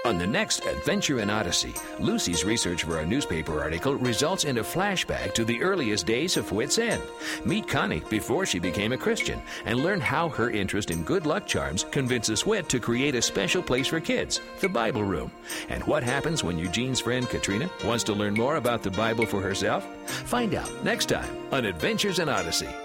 On the next Adventure in Odyssey, Lucy's research for a newspaper article results in a flashback to the earliest days of Whit's End. Meet Connie before she became a Christian and learn how her interest in good luck charms convinces Whit to create a special place for kids, the Bible Room. And what happens when Eugene's friend Katrina wants to learn more about the Bible for herself? Find out next time on Adventures in Odyssey.